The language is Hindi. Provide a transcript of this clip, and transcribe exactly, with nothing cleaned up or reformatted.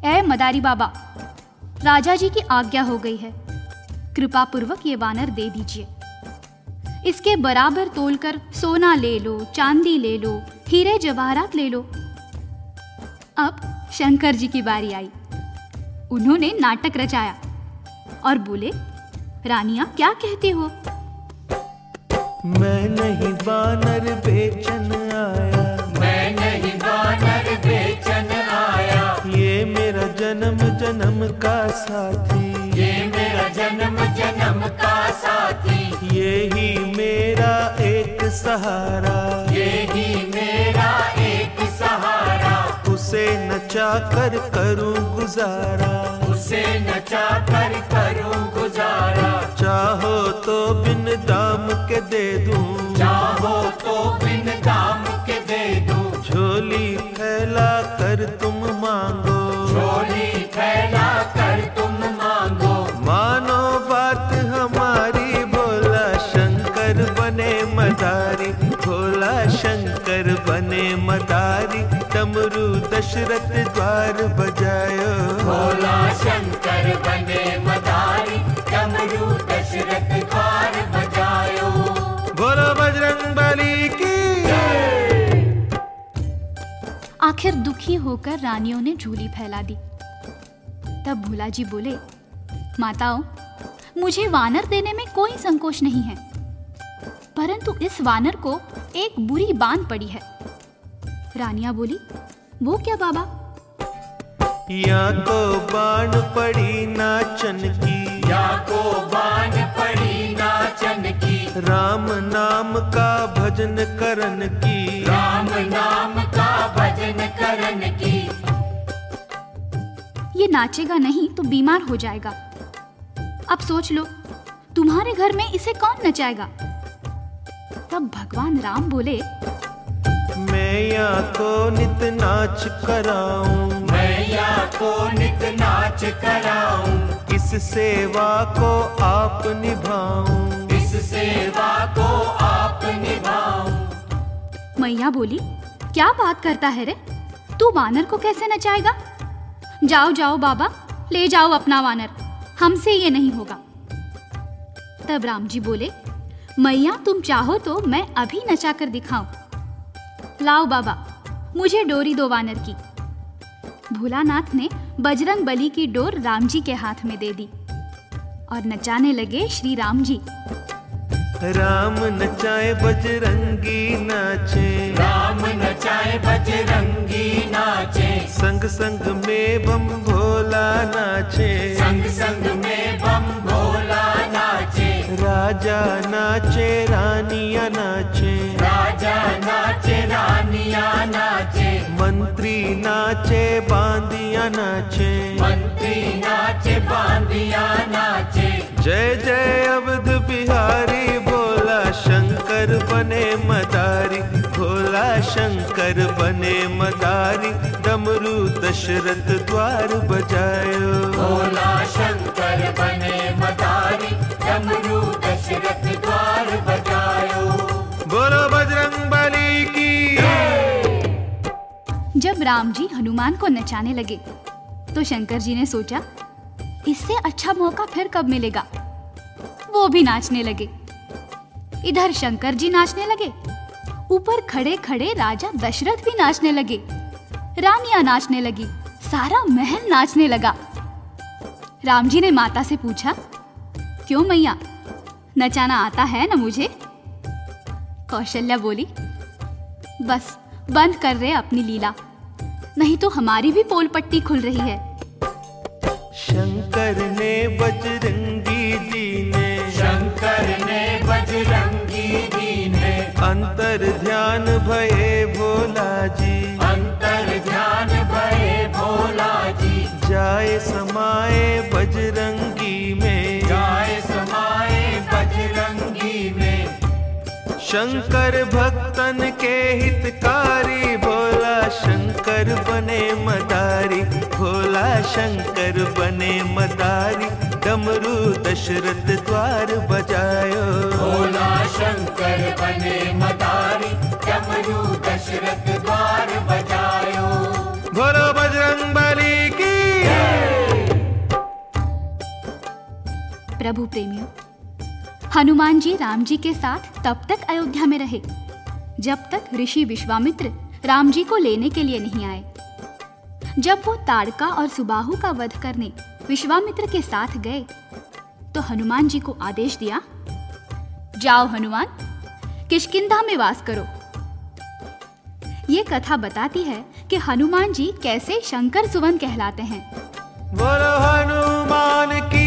ऐ मदारी बाबा, राजा जी की आज्ञा हो गई है, कृपा पूर्वक ये वानर दे दीजिए। इसके बराबर तोलकर सोना ले लो, चांदी ले लो, हीरे जवाहरात ले लो। अब शंकर जी की बारी आई। उन्होंने नाटक रचाया और बोले, रानियां क्या कहती हो? मैं नहीं वानर बेचन आया, मैं नहीं वानर बेचन आया, ये मेरा जन्म जन्म का साथी, ये मेरा जन्म जन्म का साथी, ये ही मेरा एक सहारा, ये ही मेरा एक सहारा, उसे नचा कर करूं गुजारा, उसे नचा कर करूं गुजारा, चाहो तो बिन दाम के दे दूं, चाहो तो बिन दाम के दे दूं, झोली फैला कर तुम मांगो, झोली फैला कर तुम मांगो, मानो बात हमारी, भोला शंकर बने मदारी, भोला शंकर बने मदारी, डमरू दशरथ द्वार बजायो, भोला शंकर बने मदारी, डमरू दशरथ द्वार बजायो, बोलो बजरंगबली की। आखिर दुखी होकर रानियों ने झोली फैला दी। तब भोला जी बोले, माताओं, मुझे वानर देने में कोई संकोच नहीं है, परंतु इस वानर को एक बुरी बान पड़ी है। रानियां बोली, वो क्या बाबा? या को बाण पड़ी नाचन की, या को बाण पड़ी नाचन की, राम नाम का भजन करन की, राम नाम का भजन करन की। ये नाचेगा नहीं तो बीमार हो जाएगा। अब सोच लो, तुम्हारे घर में इसे कौन नचाएगा? तब भगवान राम बोले, मैं या को नित नाच कराऊं, मैं या को नित नाच कराऊं, इस सेवा को आप निभाऊं, इस सेवा को आप निभाऊं। मैया बोली, क्या बात करता है रे, तू वानर को कैसे नचाएगा? जाओ जाओ बाबा, ले जाओ अपना वानर, हमसे ये नहीं होगा। तब राम जी बोले, मैया तुम चाहो तो मैं अभी नचा कर दिखाऊं। लाओ बाबा, मुझे डोरी दो वानर की। भोलानाथ ने बजरंग बली की डोर राम जी के हाथ में दे दी और नचाने लगे श्री राम जी। राम नचाए बजरंगी नाचे, राम नचाए बजरंगी नाचे, संग संग में बम भोला नाचे, संग संग में बम भोला नाचे, राजा नाचे रानियां नाचे, राजा नाचे रानियां नाचे, मंत्री नाचे बांदियां नाचे, मंत्री नाचे बांदियां नाचे। जय जय अवध बिहारी, भोला शंकर बने मदारी, भोला शंकर बने मदारी, डमरू दशरथ द्वार बजायो, भोला शंकर बने मदारी, डमरू दशरथ द्वार बजायो, बोलो बजरंगबली की। जब राम जी हनुमान को नचाने लगे तो शंकर जी ने सोचा, इससे अच्छा मौका फिर कब मिलेगा। वो भी नाचने लगे। इधर शंकर जी नाचने लगे, ऊपर खड़े खड़े राजा दशरथ भी नाचने लगे, रानियां नाचने लगी, सारा महल नाचने लगा। राम जी ने माता से पूछा, क्यों मैया, नचाना आता है ना मुझे? कौशल्या बोली, बस बंद कर रहे अपनी लीला, नहीं तो हमारी भी पोल पट्टी खुल रही है। शंकर ने बजरंगी दीने, शंकर ने बजरंगी दीने, अंतर ध्यान भये भोला जी, अंतर ध्यान भये भोला जी, जाए समाए बजरंगी में, जाए समाए बजरंगी में। शंकर भक्तन के हितकारी, भोला शंकर बने मदारी, भोला शंकर बने मदारी, डमरू दशरथ द्वार बजायो, भोला शंकर बने मदारी, डमरू दशरथ द्वार बजायो, बोलो बजरंगबली की। प्रभु प्रेमियों, हनुमान जी राम जी के साथ तब तक अयोध्या में रहे जब तक ऋषि विश्वामित्र राम जी को लेने के लिए नहीं आए। जब वो ताड़का और सुबाहु का वध करने विश्वामित्र के साथ गए तो हनुमान जी को आदेश दिया, जाओ हनुमान, किष्किंधा में वास करो। ये कथा बताती है कि हनुमान जी कैसे शंकर सुवन कहलाते हैं। बोलो हनुमान की